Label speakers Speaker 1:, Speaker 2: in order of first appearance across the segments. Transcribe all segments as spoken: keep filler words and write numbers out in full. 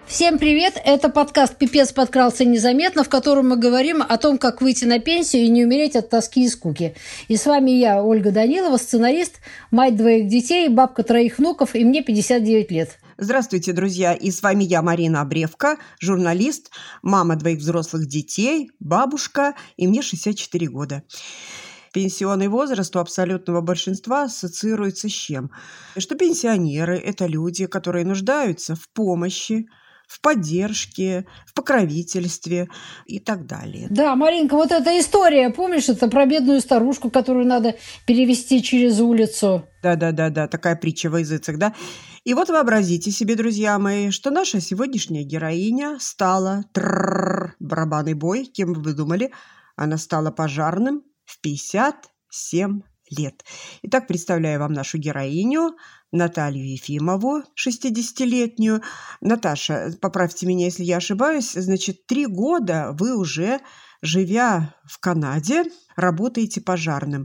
Speaker 1: Всем привет! Это подкаст «Пипец подкрался незаметно», в котором мы говорим о том, как выйти на пенсию и не умереть от тоски и скуки. И с вами я, Ольга Данилова, сценарист, мать двоих детей, бабка троих внуков, и мне пятьдесят девять лет.
Speaker 2: Здравствуйте, друзья! И с вами я, Марина Обревка, журналист, мама двоих взрослых детей, бабушка, и мне шестьдесят четыре года. Пенсионный возраст у абсолютного большинства ассоциируется с чем? Что пенсионеры – это люди, которые нуждаются в помощи, в поддержке, в покровительстве и так далее.
Speaker 1: Да, Маринка, вот эта история, помнишь, это про бедную старушку, которую надо перевести через улицу?
Speaker 2: Да-да-да, такая притча во языцах, да? И вот вообразите себе, друзья мои, что наша сегодняшняя героиня стала, трррр, барабанный бой, кем бы вы думали, она стала пожарным в пятьдесят семь лет. Итак, представляю вам нашу героиню, Наталью Ефимову, шестидесятилетнюю. Наташа, поправьте меня, если я ошибаюсь, значит, три года вы уже, живя в Канаде, работаете пожарным.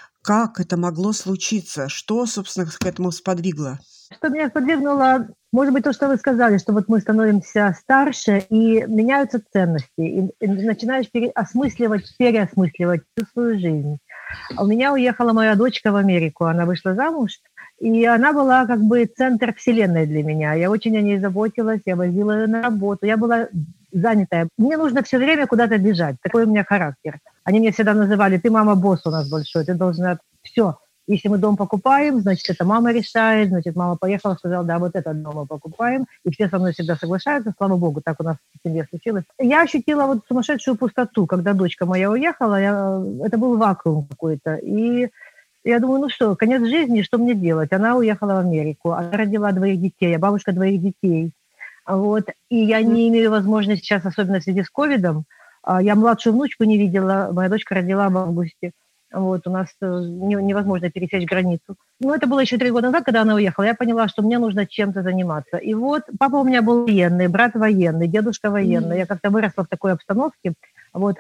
Speaker 2: Как это могло случиться? Что, собственно, к этому сподвигло?
Speaker 3: Что меня сподвигнуло, может быть, то, что вы сказали, что вот мы становимся старше, и меняются ценности, и, и начинаешь переосмысливать, переосмысливать всю свою жизнь. А у меня уехала моя дочка в Америку, она вышла замуж, и она была как бы центр вселенной для меня. Я очень о ней заботилась, я возила ее на работу, я была занятая. Мне нужно все время куда-то бежать, такой у меня характер. Они меня всегда называли: ты мама-босс у нас большой, ты должна все. Если мы дом покупаем, значит, это мама решает, значит, мама поехала, сказала: да, вот этот дом мы покупаем, и все со мной всегда соглашаются, слава богу, так у нас в семье случилось. Я ощутила вот сумасшедшую пустоту, когда дочка моя уехала, я, это был вакуум какой-то, и я думаю, ну что, конец жизни, что мне делать? Она уехала в Америку, она родила двоих детей, я бабушка двоих детей, вот, и я не имею возможности сейчас, особенно в связи с ковидом, я младшую внучку не видела, моя дочка родила в августе. Вот, у нас невозможно пересечь границу. Но это было еще три года назад, когда она уехала. Я поняла, что мне нужно чем-то заниматься. И вот папа у меня был военный, брат военный, дедушка военный. Mm-hmm. Я как-то выросла в такой обстановке. Вот.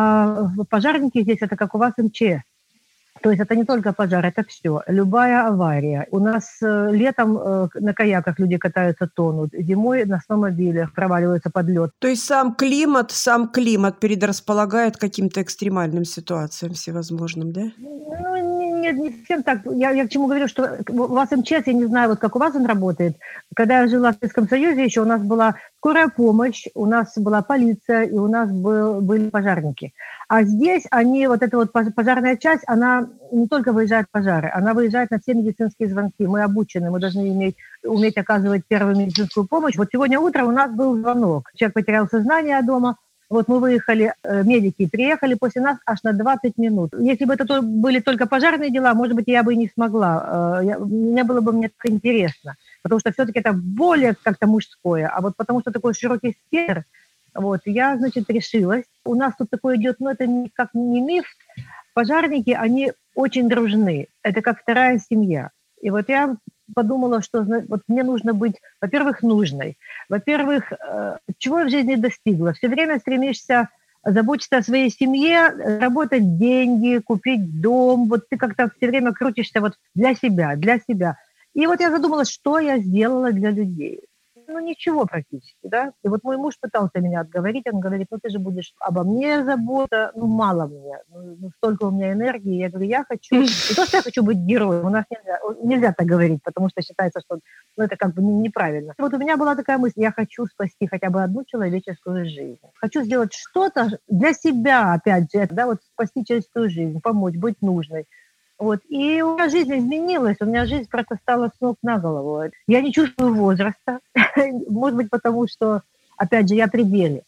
Speaker 3: А пожарники здесь это как у вас эм че эс. То есть это не только пожар, это все. Любая авария. У нас э, летом э, на каяках люди катаются, тонут. Зимой на snowmobilях проваливаются под лед.
Speaker 2: То есть сам климат, сам климат предрасполагает к каким-то экстремальным ситуациям всевозможным, да?
Speaker 3: Ну, нет, не совсем так. Я, я к чему говорю, что у вас эм че эс, я не знаю, вот как у вас он работает. Когда я жила в Советском Союзе, еще у нас была скорая помощь, у нас была полиция, и у нас был, были пожарники. А здесь они, вот эта вот пожарная часть, она не только выезжает в пожары, она выезжает на все медицинские звонки. Мы обучены, мы должны иметь, уметь оказывать первую медицинскую помощь. Вот сегодня утром у нас был звонок. Человек потерял сознание дома. Вот мы выехали, медики приехали после нас аж на двадцать минут. Если бы это были только пожарные дела, может быть, я бы и не смогла. Я, мне было бы мне так интересно, потому что все-таки это более как-то мужское. А вот потому что такой широкий спектр, вот, я, значит, решилась. У нас тут такое идет, ну, это никак не миф. Пожарники, они очень дружны. Это как вторая семья. И вот я подумала, что вот мне нужно быть, во-первых, нужной. Во-первых, чего я в жизни достигла? Все время стремишься заботиться о своей семье, работать деньги, купить дом. Вот ты как-то все время крутишься вот для себя, для себя. И вот я задумалась, что я сделала для людей. Ну, ничего практически, да. И вот мой муж пытался меня отговорить, он говорит: ну, ты же будешь обо мне забота, ну, мало мне, ну, столько у меня энергии. Я говорю: я хочу, не то, что я хочу быть героем, у нас нельзя, нельзя так говорить, потому что считается, что ну, это как бы неправильно. Вот у меня была такая мысль: я хочу спасти хотя бы одну человеческую жизнь. Хочу сделать что-то для себя, опять же, да, вот спасти человеческую жизнь, помочь, быть нужной. Вот. И у меня жизнь изменилась, у меня жизнь просто стала с ног на голову. Я не чувствую возраста, может быть, потому что, опять же, я при деле.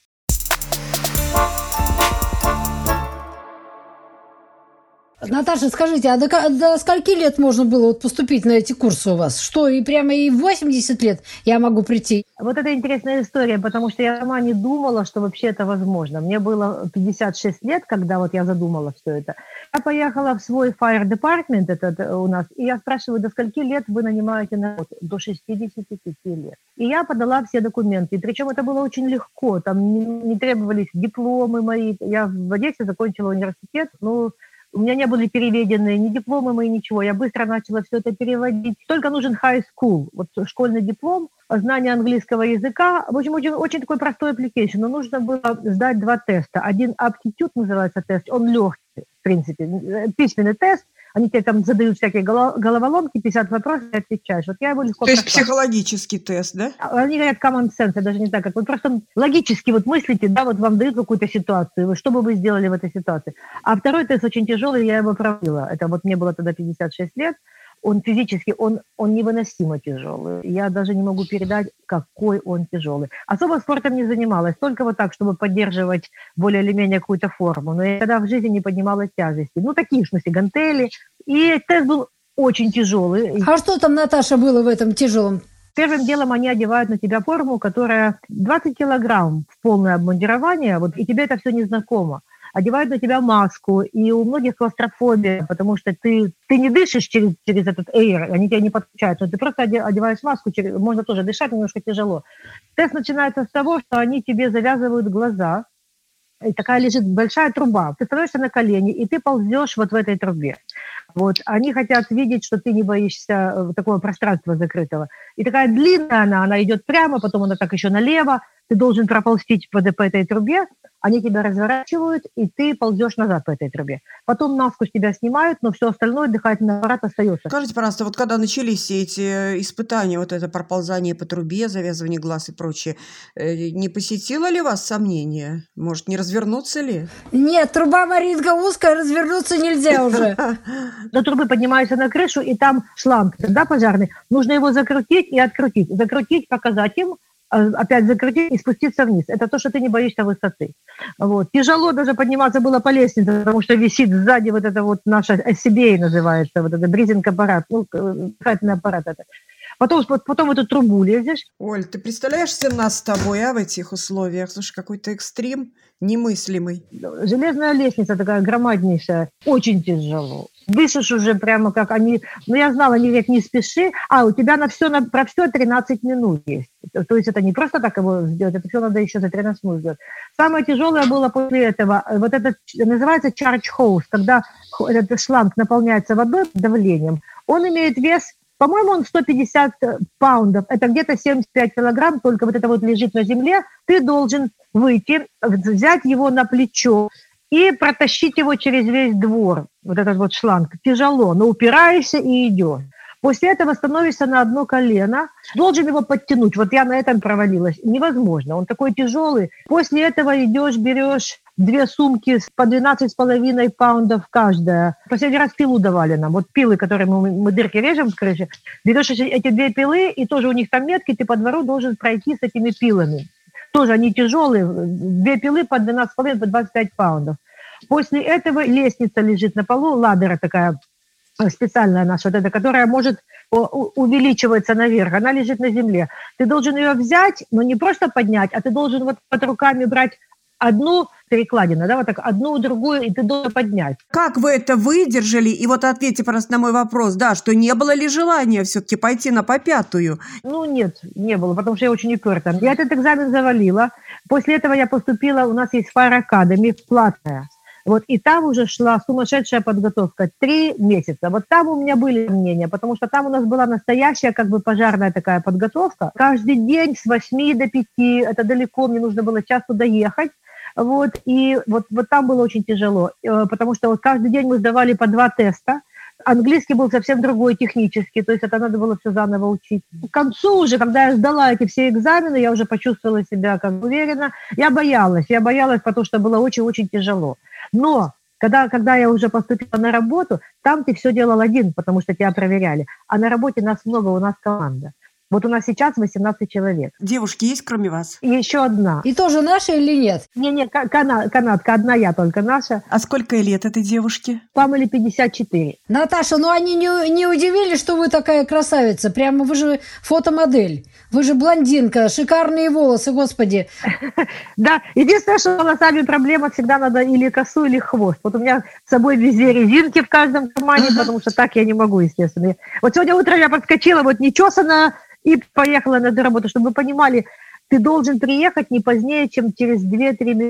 Speaker 1: Наташа, скажите, а до, до скольки лет можно было вот поступить на эти курсы у вас? Что, и прямо и в восемьдесят лет я могу прийти?
Speaker 3: Вот это интересная история, потому что я сама не думала, что вообще это возможно. Мне было пятьдесят шесть лет, когда вот я задумала все это. Я поехала в свой fire department этот у нас, и я спрашиваю: до скольки лет вы нанимаете на работу? До шестидесяти пяти лет. И я подала все документы, и причем это было очень легко, там не, не требовались дипломы мои. Я в Одессе закончила университет, ну, У меня не были переведены ни дипломы мои, ничего. Я быстро начала все это переводить. Только нужен high school, вот школьный диплом, знание английского языка. В общем, очень, очень такой простой application. Но нужно было сдать два теста. Один aptitude называется тест, он легкий, в принципе. Письменный тест. Они тебе там задают всякие головоломки, пятьдесят вопросов, и отвечаешь. Вот я его легко
Speaker 2: То есть
Speaker 3: прошла.
Speaker 2: психологический тест, да?
Speaker 3: Они говорят common sense, это даже не так, как вы просто логически вот мыслите, да, вот вам дают какую-то ситуацию, что бы вы сделали в этой ситуации. А второй тест очень тяжелый, я его провалила. Это вот мне было тогда пятьдесят шесть лет. Он физически, он, он невыносимо тяжелый. Я даже не могу передать, какой он тяжелый. Особо спортом не занималась, только вот так, чтобы поддерживать более или менее какую-то форму. Но я никогда в жизни не поднимала тяжести. Ну, такие, в смысле, гантели. И тест был очень тяжелый.
Speaker 1: А что там, Наташа, было в этом тяжелом?
Speaker 3: Первым делом они одевают на тебя форму, которая двадцать килограмм в полное обмундирование, вот, и тебе это все незнакомо. Одевают на тебя маску, и у многих клаустрофобия, потому что ты, ты не дышишь через, через этот эйр, они тебя не подключают, но ты просто одеваешь маску, через, можно тоже дышать, немножко тяжело. Тест начинается с того, что они тебе завязывают глаза, и такая лежит большая труба. Ты становишься на колени, и ты ползешь вот в этой трубе. Вот. Они хотят видеть, что ты не боишься такого пространства закрытого. И такая длинная она, она идет прямо, потом она так еще налево. Ты должен проползти по, по этой трубе, они тебя разворачивают, и ты ползешь назад по этой трубе. Потом маску с тебя снимают, но все остальное, дыхательный аппарат остается.
Speaker 2: Скажите, пожалуйста, вот когда начались все эти испытания, вот это проползание по трубе, завязывание глаз и прочее, не посетило ли вас сомнение? Может, не развернуться ли?
Speaker 1: Нет, труба, Маринка, узкая, развернуться нельзя уже.
Speaker 3: До трубы поднимаешься на крышу, и там шланг, да, пожарный. Нужно его закрутить и открутить. Закрутить, показать им, опять закрутить и спуститься вниз. Это то, что ты не боишься высоты. Вот. Тяжело даже подниматься было по лестнице, потому что висит сзади вот это вот наша эс си би эй называется, вот это бризинг-аппарат, ну, дыхательный аппарат это. Потом, потом в эту трубу лезешь.
Speaker 2: Оль, ты представляешь нас с тобой, а, в этих условиях? Слушай, какой-то экстрим немыслимый.
Speaker 3: Железная лестница такая громаднейшая. Очень тяжело. Дышишь уже прямо как они... Ну, я знала, они говорят, не спеши. А, у тебя на все, на, про все тринадцать минут есть. То есть это не просто так его сделать, это все надо еще за тринадцать минут сделать. Самое тяжелое было после этого, вот это называется charge hose, когда этот шланг наполняется водой под давлением. Он имеет вес, по-моему, он сто пятьдесят паундов, это где-то семьдесят пять килограмм, только вот это вот лежит на земле. Ты должен выйти, взять его на плечо и протащить его через весь двор, вот этот вот шланг. Тяжело, но упираешься и идешь. После этого становишься на одно колено, должен его подтянуть. Вот я на этом провалилась. Невозможно, он такой тяжелый. После этого идешь, берешь две сумки по двенадцать с половиной паундов каждая. Последний раз пилу давали нам. Вот пилы, которые мы, мы дырки режем в крыше. Берешь эти две пилы, и тоже у них там метки, ты по двору должен пройти с этими пилами. Тоже они тяжелые. Две пилы по двенадцать с половиной, по двадцать пять паундов. После этого лестница лежит на полу, ладера такая, специальная наша, вот эта, которая может увеличиваться наверх, она лежит на земле. Ты должен ее взять, но не просто поднять, а ты должен вот под руками брать одну перекладину, да, вот так, одну, другую, и ты должен поднять.
Speaker 2: Как вы это выдержали? И вот ответьте, пожалуйста, на мой вопрос, да, что не было ли желания все-таки пойти на попятую?
Speaker 3: Ну, нет, не было, потому что я очень упертая. Я этот экзамен завалила. После этого я поступила, у нас есть Fire Academy, платная. Вот, и там уже шла сумасшедшая подготовка. Три месяца. Вот там у меня были сомнения, потому что там у нас была настоящая как бы пожарная такая подготовка. Каждый день с восьми до пяти, это далеко, мне нужно было час туда ехать. Вот, и вот, вот там было очень тяжело, потому что вот каждый день мы сдавали по два теста. Английский был совсем другой, технический, то есть это надо было все заново учить. К концу уже, когда я сдала эти все экзамены, я уже почувствовала себя как уверенно. Я боялась, я боялась, потому что было очень-очень тяжело. Но когда, когда я уже поступила на работу, там ты все делал один, потому что тебя проверяли. А на работе нас много, у нас команда. Вот у нас сейчас восемнадцать человек.
Speaker 2: Девушки есть кроме вас?
Speaker 3: И еще одна.
Speaker 1: И тоже наша или нет?
Speaker 3: Не-не, кана- канадка, одна я только наша.
Speaker 2: А сколько лет этой девушке?
Speaker 3: Памеле пятьдесят четыре.
Speaker 1: Наташа, ну они не, не удивились, что вы такая красавица? Прямо вы же фотомодель. Вы же блондинка, шикарные волосы, господи.
Speaker 3: Да, единственное, что с волосами проблема, всегда надо или косу, или хвост. Вот у меня с собой везде резинки в каждом кармане, потому что так я не могу, естественно. Вот сегодня утром я подскочила, вот нечесанная, и поехала на эту работу, чтобы вы понимали, ты должен приехать не позднее, чем через две-три минуты.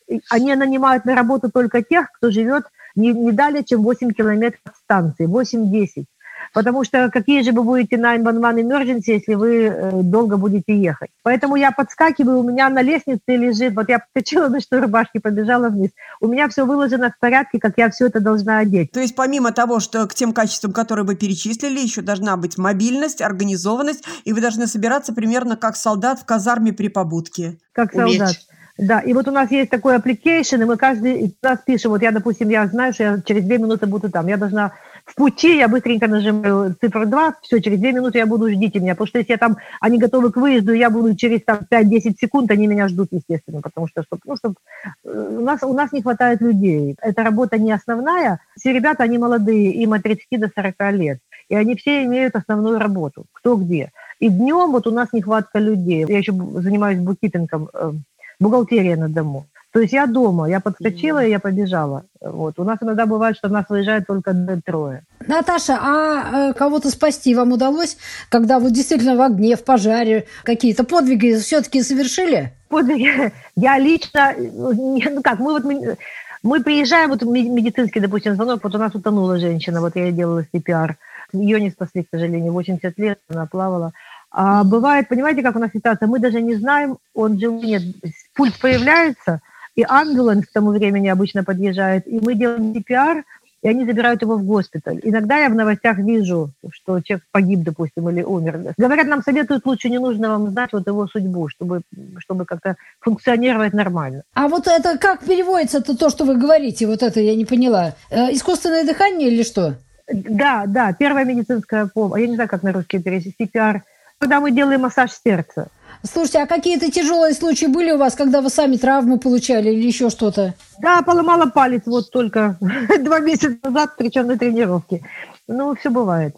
Speaker 3: Они нанимают на работу только тех, кто живет не, не далее, чем восемь километров от станции, восемь-десять. Потому что какие же вы будете девять один один emergency, если вы э, долго будете ехать. Поэтому я подскакиваю, у меня на лестнице лежит, вот я подскочила на что рубашки, побежала вниз. У меня все выложено в порядке, как я все это должна одеть.
Speaker 2: То есть помимо того, что к тем качествам, которые вы перечислили, еще должна быть мобильность, организованность, и вы должны собираться примерно как солдат в казарме при побудке.
Speaker 3: Как солдат. Уметь. Да, и вот у нас есть такой application, и мы каждый раз пишем, вот я, допустим, я знаю, что я через две минуты буду там, я должна в пути, я быстренько нажимаю цифру два, все, через две минуты я буду, ждите меня, потому что если я там, они готовы к выезду, я буду через там пять-десять секунд, они меня ждут, естественно, потому что, чтоб, ну, чтоб, у, нас, у нас не хватает людей, эта работа не основная, все ребята, они молодые, им от тридцати до сорока лет, и они все имеют основную работу, кто где, и днем вот у нас нехватка людей, я еще занимаюсь буккипингом, бухгалтерия на дому. То есть я дома, я подскочила и я побежала. Вот. У нас иногда бывает, что нас выезжает только трое.
Speaker 1: Наташа, а э, кого-то спасти вам удалось, когда вы действительно в огне, в пожаре, какие-то подвиги все-таки совершили?
Speaker 3: Подвиги? Я лично, ну как, мы вот мы, мы приезжаем, вот медицинский, допустим, звонок, вот у нас утонула женщина, вот я ей делала си пи ар. Ее не спасли, к сожалению, восемьдесят лет, она плавала. А бывает, понимаете, как у нас ситуация, мы даже не знаем, он же нет, пульс появляется, и амбуланс к тому времени обычно подъезжает, и мы делаем си пи ар, и они забирают его в госпиталь. Иногда я в новостях вижу, что человек погиб, допустим, или умер. Говорят, нам советуют, лучше не нужно вам знать вот его судьбу, чтобы, чтобы как-то функционировать нормально.
Speaker 1: А вот это как переводится, это то, что вы говорите, вот это я не поняла. Э, искусственное дыхание или что?
Speaker 3: Да, да, первая медицинская помощь, я не знаю, как на русский перевести, си пи ар, когда мы делаем массаж сердца.
Speaker 1: Слушайте, а какие-то тяжелые случаи были у вас, когда вы сами травму получали или еще что-то?
Speaker 3: Да, поломала палец вот только два месяца назад, причем на тренировке. Ну, все бывает.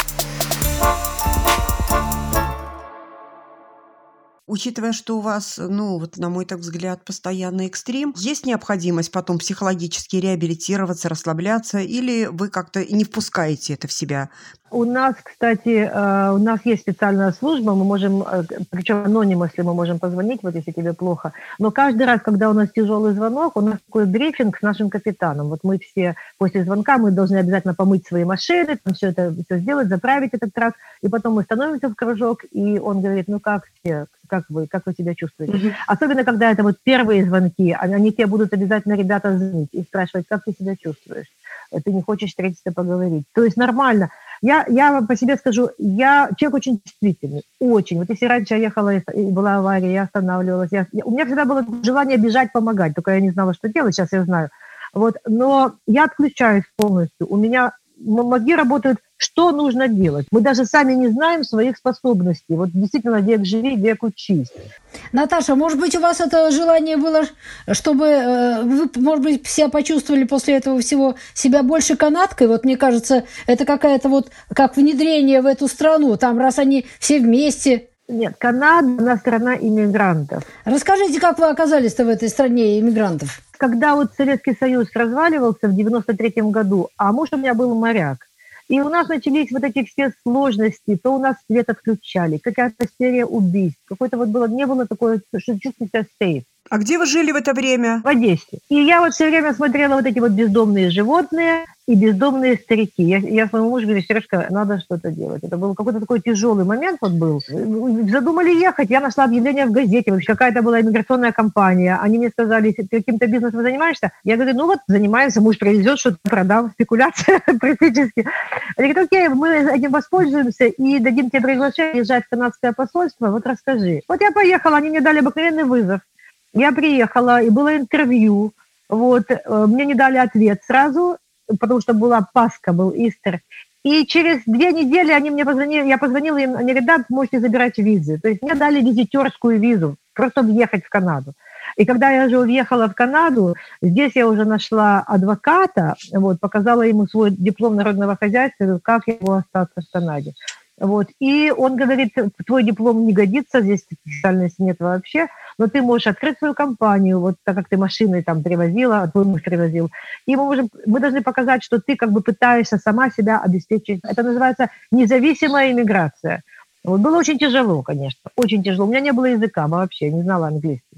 Speaker 2: Учитывая, что у вас, ну, вот на мой так взгляд, постоянный экстрим, есть необходимость потом психологически реабилитироваться, расслабляться, или вы как-то не впускаете это в себя?
Speaker 3: У нас, кстати, у нас есть специальная служба, мы можем, причем аноним, если мы можем позвонить, вот если тебе плохо, но каждый раз, когда у нас тяжелый звонок, у нас такой брифинг с нашим капитаном. Вот мы все после звонка, мы должны обязательно помыть свои машины, там все это все сделать, заправить этот трак, и потом мы становимся в кружок, и он говорит, ну как все, как вы, как вы себя чувствуете? Mm-hmm. Особенно, когда это вот первые звонки, они тебе будут обязательно, ребята, звонить и спрашивать, как ты себя чувствуешь? Ты не хочешь встретиться, поговорить? То есть нормально. Я, я по себе скажу, я человек очень чувствительный, очень. Вот если раньше я ехала, и была авария, я останавливалась, я, у меня всегда было желание бежать, помогать, только я не знала, что делать, сейчас я знаю. Вот, но я отключаюсь полностью, у меня мозги работают, что нужно делать. Мы даже сами не знаем своих способностей. Вот действительно, век живи, век учись.
Speaker 1: Наташа, может быть, у вас это желание было, чтобы э, вы, может быть, себя почувствовали после этого всего себя больше канадкой? Вот мне кажется, это какая-то вот как внедрение в эту страну. Там, раз они все вместе...
Speaker 3: Нет, Канада, она страна иммигрантов.
Speaker 1: Расскажите, как вы оказались-то в этой стране иммигрантов?
Speaker 3: Когда вот Советский Союз разваливался в девяносто третьем году, а муж у меня был моряк, и у нас начались вот эти все сложности, то у нас свет отключали, какая-то серия убийств, какое-то вот было, не было такое, что чувствуешь себя сейф.
Speaker 2: А где вы жили в это время?
Speaker 3: В Одессе. И я вот все время смотрела вот эти вот бездомные животные и бездомные старики. Я, я своему мужу говорю, Сережка, надо что-то делать. Это был какой-то такой тяжелый момент вот был. Задумали ехать, я нашла объявление в газете, вообще какая-то была иммиграционная компания. Они мне сказали, если ты каким-то бизнесом занимаешься, я говорю, ну вот занимаемся, муж привезет, что-то продам, спекуляция практически. Они говорят, окей, мы этим воспользуемся и дадим тебе приглашение езжать в канадское посольство, вот расскажи. Вот я поехала, они мне дали обыкновенный вызов. Я приехала, и было интервью, вот, мне не дали ответ сразу, потому что была Пасха, был Истер. И через две недели они мне позвонили, я позвонила им, они говорят, да, можете забирать визы. То есть мне дали визитерскую визу, просто въехать в Канаду. И когда я уже въехала в Канаду, здесь я уже нашла адвоката, вот, показала ему свой диплом народного хозяйства, как я могу остаться в Канаде. Вот. И он говорит, твой диплом не годится, здесь специальности нет вообще, но ты можешь открыть свою компанию, вот так как ты машиной там привозила, а твой муж привозил. И мы, можем, мы должны показать, что ты как бы пытаешься сама себя обеспечить. Это называется независимая иммиграция. Вот. Было очень тяжело, конечно, очень тяжело. У меня не было языка вообще, не знала английский.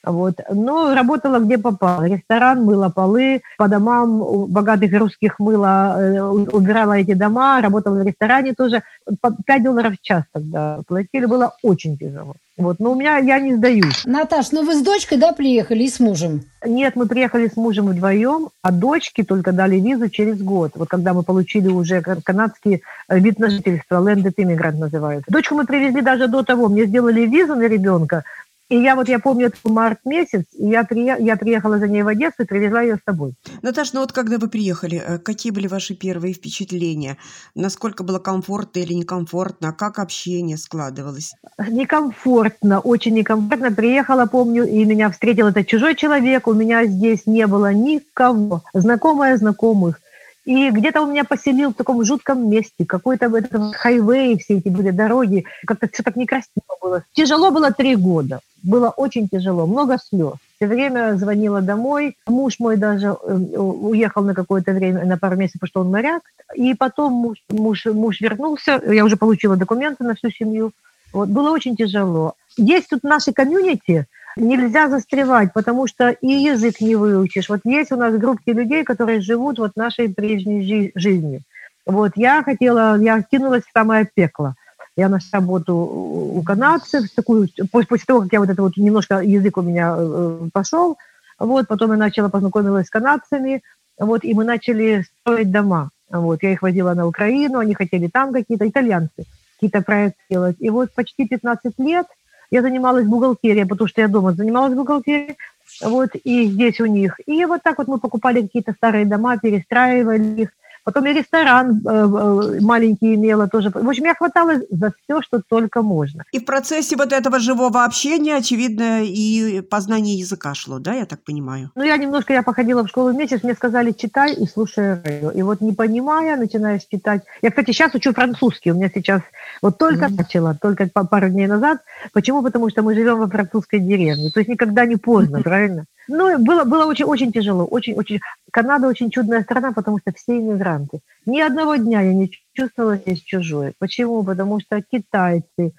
Speaker 3: Вот. Но работала где попало. Ресторан, мыла полы, по домам у богатых русских мыла, э, убирала эти дома, работала в ресторане тоже. По пять долларов в час тогда платили, было очень тяжело. Вот. Но у меня, я не сдаюсь.
Speaker 1: Наташ, ну вы с дочкой, да, приехали и с мужем?
Speaker 3: Нет, мы приехали с мужем вдвоем, а дочке только дали визу через год. Вот когда мы получили уже канадский вид на жительство, landed immigrant называется. Дочку мы привезли даже до того, мне сделали визу на ребенка. И я вот, я помню, это март месяц, и я, прия... я приехала за ней в Одессу и привезла ее с собой.
Speaker 2: Наташа, ну вот когда вы приехали, какие были ваши первые впечатления? Насколько было комфортно или некомфортно? Как общение складывалось?
Speaker 3: Некомфортно, очень некомфортно. Приехала, помню, и меня встретил этот чужой человек. У меня здесь не было никого, знакомая знакомых. И где-то он меня поселил в таком жутком месте, какой-то этот хайвей, все эти были дороги, как-то все так некрасиво было. Тяжело было три года, было очень тяжело, много слез. Все время звонила домой, муж мой даже уехал на какое-то время, на пару месяцев, потому что он моряк, и потом муж, муж, муж вернулся, я уже получила документы на всю семью, вот, было очень тяжело. Есть тут наши комьюнити, нельзя застревать, потому что и язык не выучишь. Вот есть у нас группки людей, которые живут вот нашей прежней жи- жизнью. Вот я хотела, я кинулась в самое пекло. Я нашла работу у канадцев, такую, после того, как я вот это вот немножко язык у меня э, пошел, вот, потом я начала познакомилась с канадцами, вот, и мы начали строить дома. Вот, я их возила на Украину, они хотели там какие-то, итальянцы, какие-то проекты делать. И вот почти пятнадцать лет я занималась бухгалтерией, потому что я дома занималась бухгалтерией, вот, и здесь у них. И вот так вот мы покупали какие-то старые дома, перестраивали их. Потом я ресторан э, маленький имела тоже. В общем, я хваталась за все, что только можно.
Speaker 2: И в процессе вот этого живого общения, очевидно, и познание языка шло, да, я так понимаю?
Speaker 3: Ну, я немножко, я походила в школу месяц, мне сказали, читай и слушай радио. И вот не понимая, начинаешь читать. Я, кстати, сейчас учу французский. У меня сейчас, вот только mm-hmm. начала, только пару дней назад. Почему? Потому что мы живем во французской деревне. То есть никогда не поздно, правильно? Ну, было, было очень, очень тяжело. Очень, очень... Канада очень чудная страна, потому что все иммигранты. Ни одного дня я не чувствовала себя чужой. Почему? Потому что китайцы,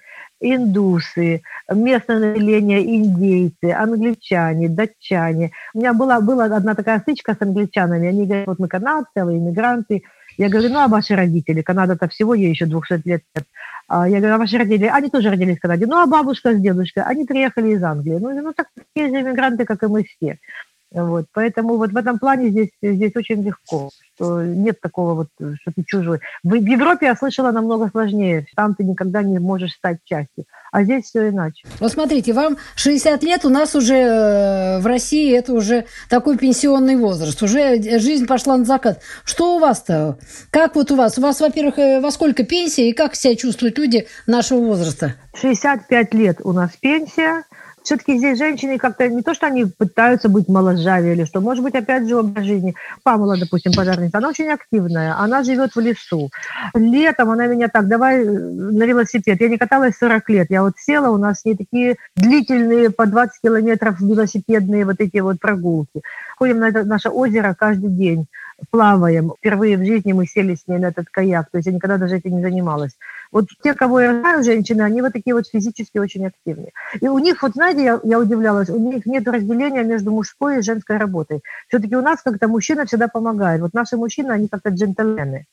Speaker 3: индусы, местное население, индейцы, англичане, датчане. У меня была, была одна такая стычка с англичанами. Они говорят, вот мы канадцы, а вы иммигранты. Я говорю, ну, а ваши родители? Канада-то всего ей еще двухсот лет нет. Я говорю, а ваши родители? Они тоже родились в Канаде. Ну, а бабушка с дедушкой? Они приехали из Англии. Ну, ну так такие же иммигранты, как и мы все. Вот, поэтому вот в этом плане здесь, здесь очень легко, что нет такого вот, что ты чужой. В, в Европе я слышала намного сложнее, там ты никогда не можешь стать частью, а здесь все иначе.
Speaker 1: Вот смотрите, вам шестьдесят лет, у нас уже в России это уже такой пенсионный возраст, уже жизнь пошла на закат. Что у вас-то? Как вот у вас? У вас, во-первых, во сколько пенсия и как себя чувствуют люди нашего возраста?
Speaker 3: шестьдесят пять лет у нас пенсия. Все-таки здесь женщины как-то не то, что они пытаются быть моложавее или что, может быть, опять же, образ жизни. Памела, допустим, пожарница, она очень активная, она живет в лесу. Летом она меня так, давай на велосипед. Я не каталась сорок лет, я вот села, у нас не такие длительные по двадцать километров велосипедные вот эти вот прогулки. Ходим на это наше озеро каждый день, плаваем. Впервые в жизни мы сели с ней на этот каяк, то есть я никогда даже этим не занималась. Вот те, кого я знаю, женщины, они вот такие вот физически очень активные. И у них, вот знаете, я, я удивлялась, у них нет разделения между мужской и женской работой. Все-таки у нас как-то мужчина всегда помогает. Вот наши мужчины, они как-то джентльмены.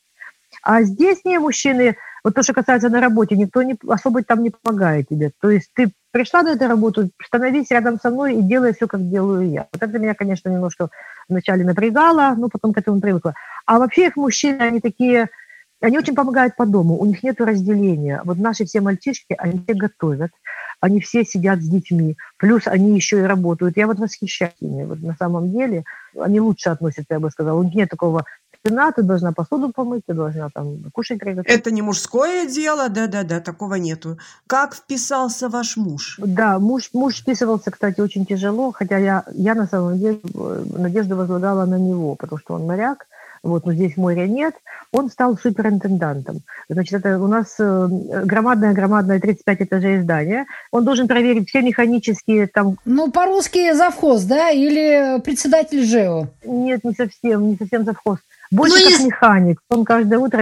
Speaker 3: А здесь не мужчины, вот то, что касается на работе, никто не, особо там не помогает тебе. То есть ты пришла на эту работу, становись рядом со мной и делай все, как делаю я. Вот это меня, конечно, немножко вначале напрягало, но потом к этому привыкла. А вообще их мужчины, они такие... Они очень помогают по дому, у них нет разделения. Вот наши все мальчишки, они все готовят, они все сидят с детьми, плюс они еще и работают. Я вот восхищаюсь ими, вот на самом деле. Они лучше относятся, я бы сказала. У них нет такого, жена, ты должна посуду помыть, ты должна там кушать приготовить.
Speaker 2: Это не мужское дело, да-да-да, такого нету. Как вписался ваш муж?
Speaker 3: Да, муж, муж вписывался, кстати, очень тяжело, хотя я, я на самом деле надежду возлагала на него, потому что он моряк. Вот, но здесь моря нет, он стал суперинтендантом. Значит, это у нас громадное-громадное тридцать пять этажей здания. Он должен проверить все механические там...
Speaker 1: Ну, по-русски завхоз, да? Или председатель ЖЭО?
Speaker 3: Нет, не совсем, не совсем завхоз. Больше
Speaker 1: ну,
Speaker 3: как и... механик. Он каждое утро...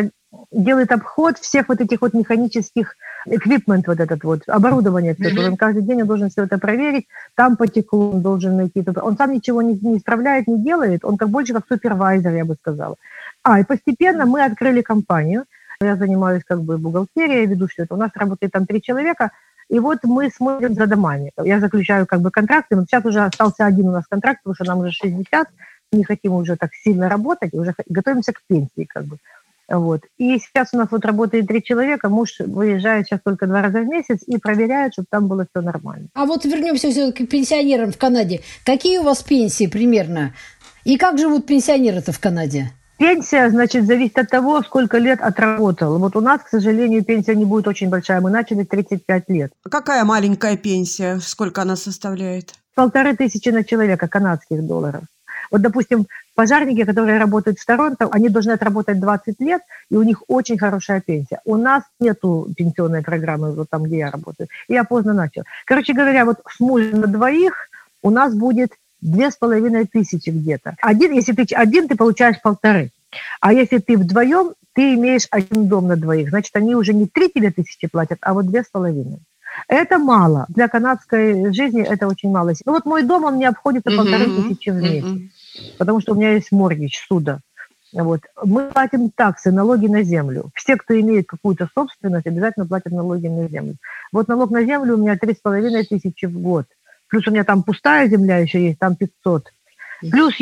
Speaker 3: делает обход всех вот этих вот механических эквипмент, вот этот вот, оборудование, mm-hmm. он каждый день он должен все это проверить, там потекло, он должен найти, он сам ничего не, не исправляет, не делает, он как больше как супервайзер, я бы сказала. А, и постепенно мы открыли компанию, я занимаюсь как бы бухгалтерией, веду все это, у нас работает там три человека, и вот мы смотрим за домами. Я заключаю как бы контракты, но сейчас уже остался один у нас контракт, потому что нам уже шестьдесят, не хотим уже так сильно работать, уже готовимся к пенсии как бы. Вот. И сейчас у нас вот работает три человека, муж выезжает сейчас только два раза в месяц и проверяет, чтобы там было все нормально.
Speaker 1: А вот вернемся все-таки к пенсионерам в Канаде. Какие у вас пенсии примерно? И как живут пенсионеры-то в Канаде?
Speaker 3: Пенсия, значит, зависит от того, сколько лет отработал. Вот у нас, к сожалению, пенсия не будет очень большая. Мы начали тридцать пять лет.
Speaker 2: Какая маленькая пенсия? Сколько она составляет?
Speaker 3: Полторы тысячи на человека канадских долларов. Вот, допустим, пожарники, которые работают в Торонто, они должны отработать двадцать лет, и у них очень хорошая пенсия. У нас нету пенсионной программы, вот там, где я работаю. И я поздно начала. Короче говоря, вот с мужем на двоих у нас будет две с половиной тысячи где-то. Один, если ты один, ты получаешь полторы. А если ты вдвоем, ты имеешь один дом на двоих. Значит, они уже не три тебе тысячи платят, а вот две с половиной. Это мало. Для канадской жизни это очень мало. Ну вот мой дом, он мне обходится полторы тысячи в месяц. Потому что у меня есть моргидж, суда. Вот. Мы платим таксы, налоги на землю. Все, кто имеет какую-то собственность, обязательно платят налоги на землю. Вот налог на землю у меня три с половиной тысячи в год. Плюс у меня там пустая земля еще есть, там пятьсот. Плюс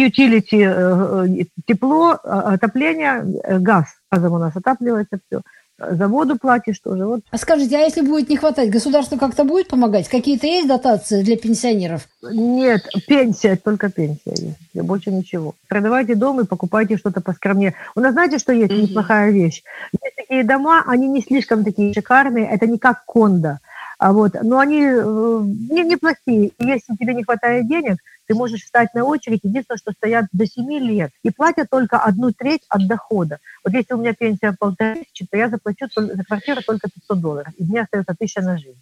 Speaker 3: utility, тепло, отопление, газ. Газом у нас отапливается все. За воду платишь тоже. Вот.
Speaker 1: А скажите, а если будет не хватать, государство как-то будет помогать? Какие-то есть дотации для пенсионеров?
Speaker 3: Нет, пенсия, только пенсия есть. Больше ничего. Продавайте дом и покупайте что-то поскромнее. У нас, знаете, что есть? Mm-hmm. Неплохая вещь. Есть такие дома, они не слишком такие шикарные, это не как кондо. А вот, но они не, неплохие. И если тебе не хватает денег, ты можешь встать на очередь. Единственное, что стоят до семи лет. И платят только одну треть от дохода. Вот если у меня пенсия полторы тысячи, то я заплачу за квартиру только пятьсот долларов. И мне остается тысяча на жизнь.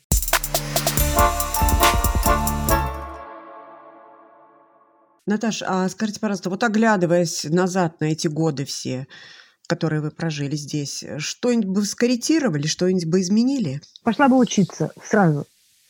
Speaker 2: Наташа, а скажите, пожалуйста, вот оглядываясь назад на эти годы все, которые вы прожили здесь, что-нибудь бы скорректировали, что-нибудь бы изменили?
Speaker 3: Пошла бы учиться сразу.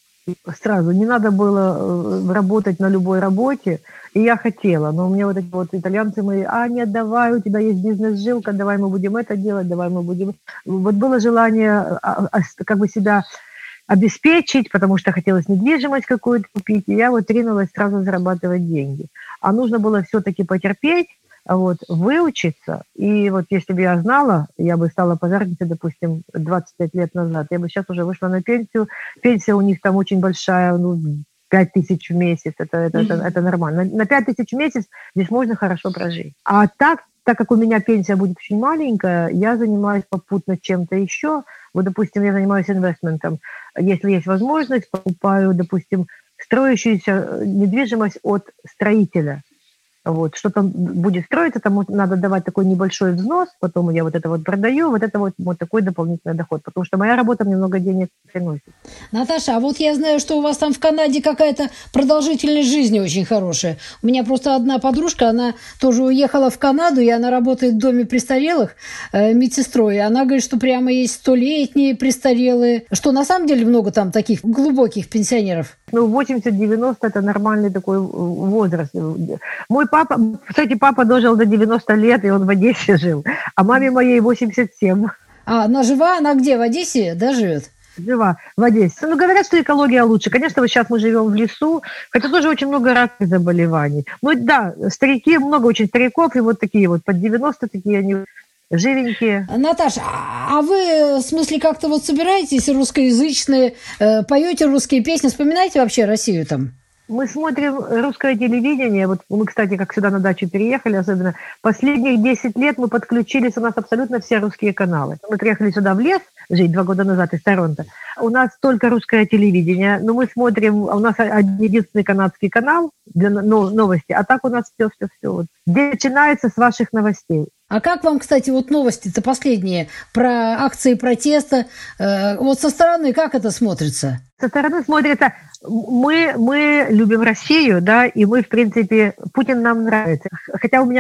Speaker 3: Сразу. Не надо было работать на любой работе. И я хотела. Но у меня вот эти вот итальянцы мои, а нет, давай, у тебя есть бизнес-жилка, давай мы будем это делать, давай мы будем... Вот было желание как бы себя обеспечить, потому что хотелось недвижимость какую-то купить. И я вот ринулась сразу зарабатывать деньги. А нужно было все-таки потерпеть, вот, выучиться. И вот если бы я знала, я бы стала пожарницей, допустим, двадцать пять лет назад, я бы сейчас уже вышла на пенсию. Пенсия у них там очень большая, ну, пять тысяч в месяц, это, это, mm-hmm. это, это нормально. На, на пять тысяч в месяц здесь можно хорошо прожить. А так, так как у меня пенсия будет очень маленькая, я занимаюсь попутно чем-то еще. Вот, допустим, я занимаюсь инвестментом. Если есть возможность, покупаю, допустим, строящуюся недвижимость от строителя. Вот, что там будет строиться, там надо давать такой небольшой взнос, потом я вот это вот продаю, вот это вот, вот такой дополнительный доход, потому что моя работа мне много денег приносит.
Speaker 1: Наташа, а вот я знаю, что у вас там в Канаде какая-то продолжительность жизни очень хорошая. У меня просто одна подружка, она тоже уехала в Канаду, и она работает в доме престарелых э, медсестрой, и она говорит, что прямо есть столетние престарелые, что на самом деле много там таких глубоких пенсионеров.
Speaker 3: Ну, восемьдесят-девяносто это нормальный такой возраст. Мой папа, кстати, папа дожил до девяноста лет, и он в Одессе жил. А маме моей восемьдесят семь.
Speaker 1: А она жива? Она где? В Одессе, да, живет?
Speaker 3: Жива, в Одессе. Ну, говорят, что экология лучше. Конечно, вот сейчас мы живем в лесу, хотя тоже очень много разных заболеваний. Ну, да, старики, много очень стариков, и вот такие вот под девяносто такие они... живенькие.
Speaker 1: Наташа, а вы, в смысле, как-то вот собираетесь русскоязычные, э, поете русские песни, вспоминаете вообще Россию там?
Speaker 3: Мы смотрим русское телевидение. Вот мы, кстати, как сюда на дачу переехали, особенно последние десять лет мы подключились, у нас абсолютно все русские каналы. Мы приехали сюда в лес жить два года назад из Торонто. У нас только русское телевидение, но мы смотрим, у нас один единственный канадский канал для новости, а так у нас все-все-все. Вот. День начинается с ваших новостей.
Speaker 1: А как вам, кстати, вот новости-то последние про акции протеста? Э, вот со стороны как это смотрится?
Speaker 3: Со стороны смотрится, мы, мы любим Россию, да, и мы, в принципе, Путин нам нравится. Хотя у меня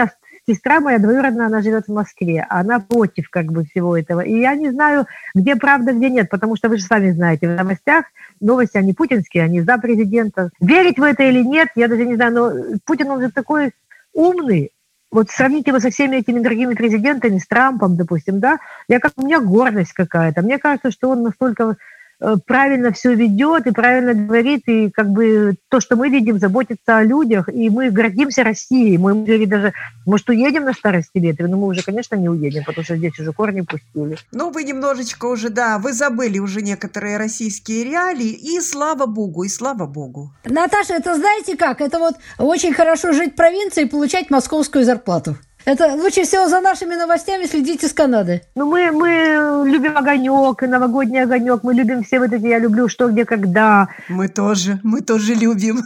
Speaker 3: сестра моя двоюродная, она живет в Москве, она против как бы всего этого. И я не знаю, где правда, где нет, потому что вы же сами знаете, в новостях новости, они путинские, они за президента. Верить в это или нет, я даже не знаю, но Путин, он же такой умный. Вот сравните его со всеми этими другими президентами, с Трампом, допустим, да, я как, у меня гордость какая-то. Мне кажется, что он настолько правильно все ведет и правильно говорит, и как бы то, что мы видим, заботится о людях, и мы гордимся Россией. Мы даже, может, уедем на старости лет, но мы уже, конечно, не уедем, потому что здесь уже корни пустили.
Speaker 2: Ну, вы немножечко уже, да, вы забыли уже некоторые российские реалии, и слава богу, и слава богу.
Speaker 1: Наташа, это знаете как? Это вот очень хорошо жить в провинции и получать московскую зарплату. Это лучше всего за нашими новостями следите с Канады.
Speaker 3: Ну, мы, мы любим огонек, и новогодний огонек, мы любим все вот эти «я люблю что, где, когда».
Speaker 2: Мы тоже, мы тоже любим.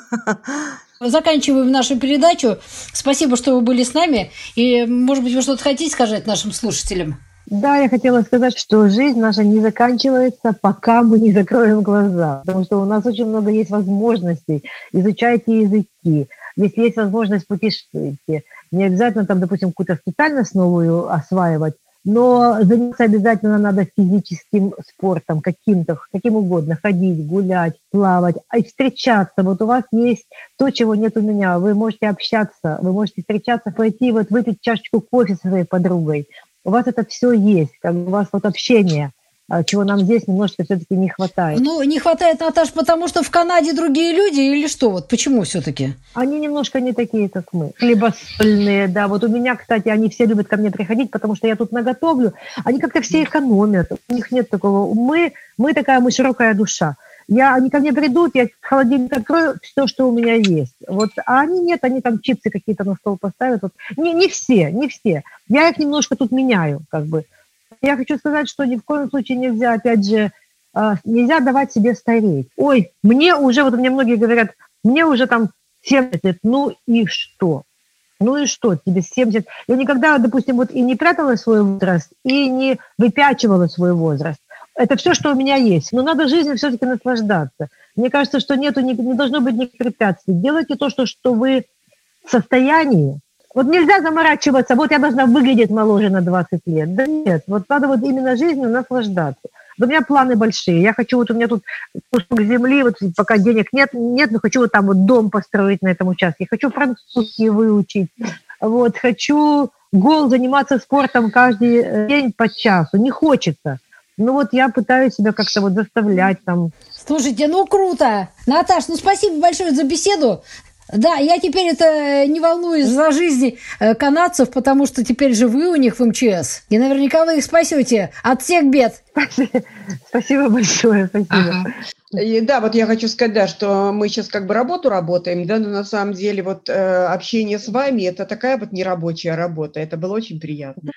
Speaker 1: Заканчиваем нашу передачу. Спасибо, что вы были с нами. И, может быть, вы что-то хотите сказать нашим слушателям?
Speaker 3: Да, я хотела сказать, что жизнь наша не заканчивается, пока мы не закроем глаза. Потому что у нас очень много есть возможностей. Изучайте языки. Если есть возможность, путешествуйте. Не обязательно там, допустим, какую-то специальность новую осваивать, но заниматься обязательно надо физическим спортом, каким-то, каким угодно, ходить, гулять, плавать, и встречаться. Вот у вас есть то, чего нет у меня. Вы можете общаться, вы можете встречаться, пойти вот выпить чашечку кофе со своей подругой. У вас это все есть, как у вас вот общение, чего нам здесь немножко все-таки не хватает.
Speaker 1: Ну, не хватает, Наташа, потому что в Канаде другие люди или что? Вот почему все-таки?
Speaker 3: Они немножко не такие, как мы. Хлебосольные, да. Вот у меня, кстати, они все любят ко мне приходить, потому что я тут наготовлю. Они как-то все экономят. У них нет такого. Мы, мы такая, мы широкая душа. Я, они ко мне придут, я холодильник открою, все, что у меня есть. Вот, а они нет, они там чипсы какие-то на стол поставят. Вот. Не, не все, не все. Я их немножко тут меняю, как бы. Я хочу сказать, что ни в коем случае нельзя, опять же, нельзя давать себе стареть. Ой, мне уже, вот мне многие говорят, мне уже там семьдесят лет, ну и что? Ну и что, тебе семьдесят? Я никогда, допустим, вот и не прятала свой возраст, и не выпячивала свой возраст. Это все, что у меня есть. Но надо жизнью все-таки наслаждаться. Мне кажется, что нету, не, не должно быть никаких препятствий. Делайте то, что, что вы в состоянии. Вот нельзя заморачиваться, вот я должна выглядеть моложе на двадцать лет. Да нет, вот надо вот именно жизнью наслаждаться. У меня планы большие. Я хочу, вот у меня тут кусок земли, вот пока денег нет, нет, но хочу вот там вот дом построить на этом участке. Хочу французский выучить. Вот, хочу гол заниматься спортом каждый день по часу. Не хочется. Ну вот я пытаюсь себя как-то вот заставлять там.
Speaker 1: Слушайте, ну круто. Наташ, ну спасибо большое за беседу. Да, я теперь это не волнуюсь за жизни канадцев, потому что теперь же вы у них в эм че эс. И наверняка вы их спасете от всех бед.
Speaker 3: Спасибо, спасибо большое, спасибо.
Speaker 2: Ага. И, да, вот я хочу сказать, да, что мы сейчас как бы работу работаем, да, но на самом деле вот э, общение с вами – это такая вот нерабочая работа. Это было очень приятно.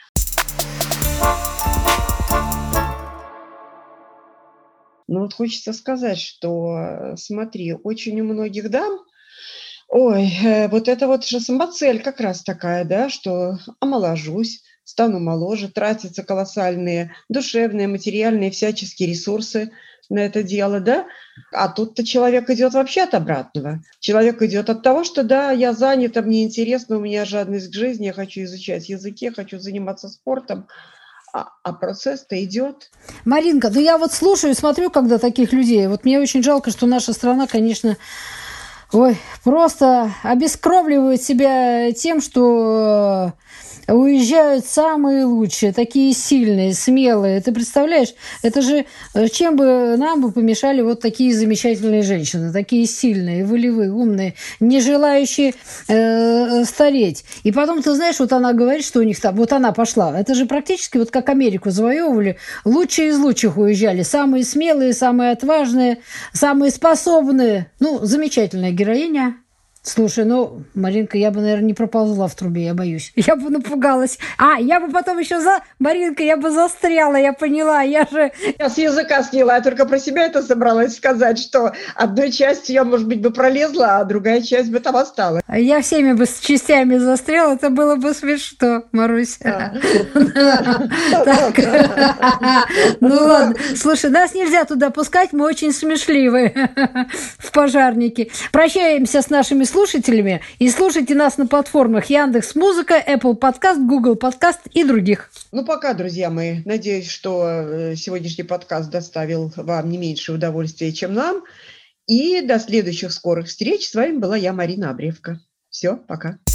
Speaker 2: Ну вот хочется сказать, что, смотри, очень у многих дам, ой, вот это вот же самоцель как раз такая, да, что омоложусь, стану моложе, тратятся колоссальные душевные, материальные, всяческие ресурсы на это дело, да, а тут-то человек идет вообще от обратного. Человек идет от того, что да, я занята, мне интересно, у меня жадность к жизни, я хочу изучать языки, хочу заниматься спортом, а, а процесс-то идет.
Speaker 1: Маринка, ну я вот слушаю и смотрю, когда таких людей, вот мне очень жалко, что наша страна, конечно, ой, просто обескровливает себя тем, что уезжают самые лучшие, такие сильные, смелые. Ты представляешь, это же чем бы нам бы помешали вот такие замечательные женщины, такие сильные, волевые, умные, не желающие э, стареть. И потом, ты знаешь, вот она говорит, что у них там, вот она пошла. Это же практически вот как Америку завоевывали, лучшие из лучших уезжали, самые смелые, самые отважные, самые способные. Ну, замечательная героиня. Слушай, ну, Маринка, я бы, наверное, не проползла в трубе, я боюсь. Я бы напугалась. А, я бы потом еще за... Маринка, я бы застряла, я поняла, я же...
Speaker 2: Я с языка сняла, я только про себя это собралась сказать, что одной частью я, может быть, бы пролезла, а другая часть бы там осталась.
Speaker 1: Я всеми бы с частями застряла, это было бы смешно, Маруся. Ну ладно, слушай, нас нельзя туда пускать, мы очень смешливые в пожарнике. Прощаемся с нашими слушателями и слушайте нас на платформах Яндекс.Музыка, Apple Podcast, Google Podcast и других.
Speaker 2: Ну, пока, друзья мои. Надеюсь, что сегодняшний подкаст доставил вам не меньше удовольствия, чем нам. И до следующих скорых встреч. С вами была я, Марина Абревко. Все, пока.